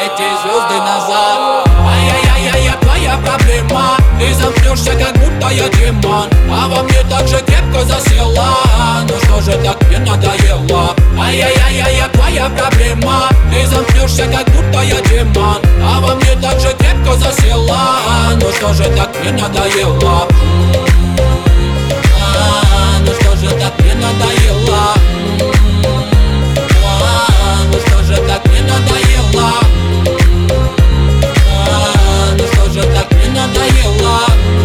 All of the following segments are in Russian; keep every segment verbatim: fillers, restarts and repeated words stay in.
эти звезды назад. Ай-яй-яй-яй, я твоя проблема. Ты замкнешься, как будто я демон, а во мне так же крепко засела. Ну что же так мне надоело? Ай-яй-яй-яй, я твоя проблема. Ты замкнешься, как будто я демон, а во мне так же крепко засела. Ну что же так мне надоело? А, ну что же так мне надоело? А, ну что же так мне надоело? А, ну что же так мне надоело?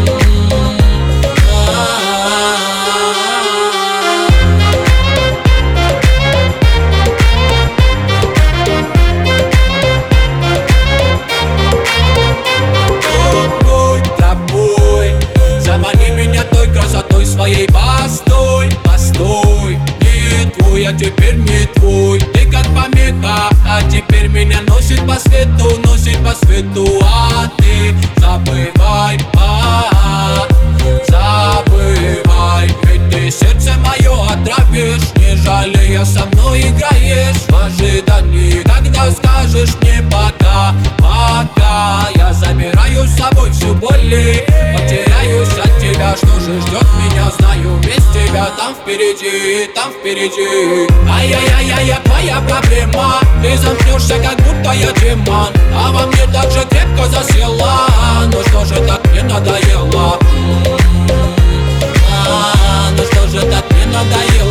Замани меня той красотой своей. Постой, постой, не твой, а теперь не твой. Ты как помеха, а теперь меня носит по свету, носит по свету. А ты забывай, а, забывай, ведь ты сердце мое отравишь, не жалея со мной играешь. В ожидании, когда скажешь мне пока, пока. Я забираю с собой всю боль, потеряюсь от тебя. Что же ждет меня, знаю, без тебя. Там впереди, там впереди. Ай-яй-яй-яй, я твоя проблема. Ты замкнешься, как будто я демон, а во мне так же крепко засела. Ну что же так мне надоело? А, ну что же так мне надоело?